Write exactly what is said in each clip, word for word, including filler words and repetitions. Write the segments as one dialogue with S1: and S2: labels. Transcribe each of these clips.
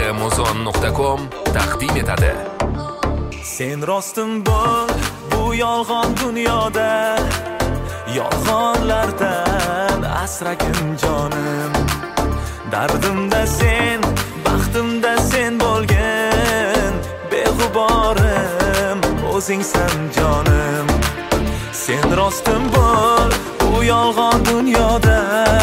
S1: muzon nuqta com taqdim etadi.
S2: Sen rostim bo'l bu yolg'on dunyoda, yolg'onlardan asragin jonim. Dardimda sen, baxtimda sen bo'lgin, beg'uborim o'zingsan jonim. Sen rostim bo'l bu yolg'on dunyoda,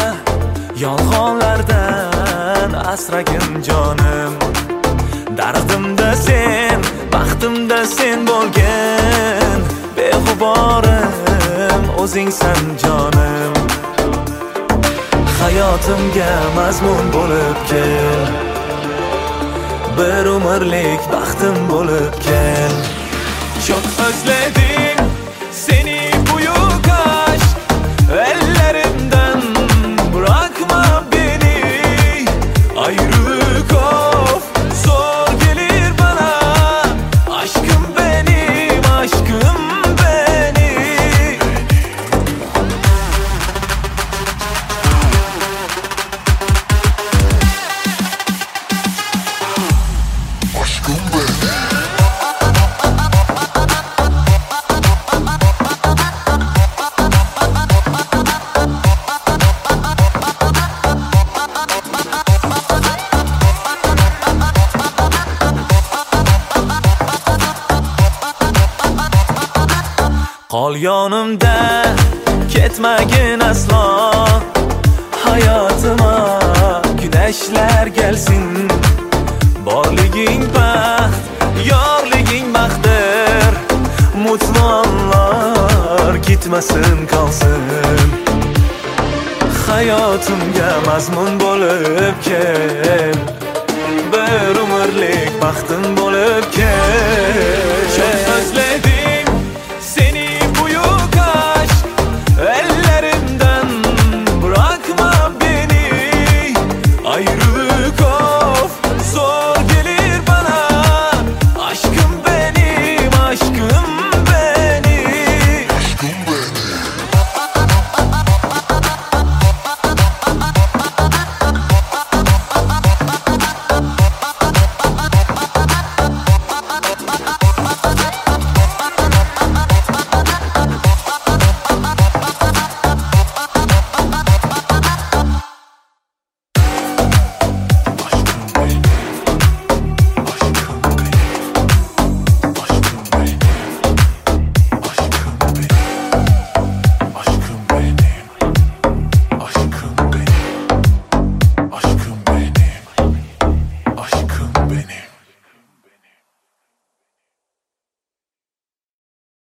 S2: yolg'onlardan asragin jonim. Dardimda sen, baxtimda sen bo'lgin, beg'uborim o'zingsan jonim. Hayotimga mazmun bo'lib kel, bir umrlik baxtim bo'lib kel. Çok özledim seni buyuk aşk, ellerimden bırakma beni. Ayrılık of zor gelir bana, aşkım benim, aşkım benim.
S3: Aşkım benim.
S2: Qol yonimda ketmagin aslo, hayotima güneşler gelsin. Borliging baxt, yorliging baxtdir, mutlu anlar gitmasin qolsin. Hayotimga mazmun bo'lib kel, bir umrlik baxtim bo'lib kel. Çok özledim seni buyuk aşk, ellerimden bırakma beni. Ayrılık of zor gelir bana, aşkım benim, aşkım benim.
S3: Aşkım benim. Aşkım benim.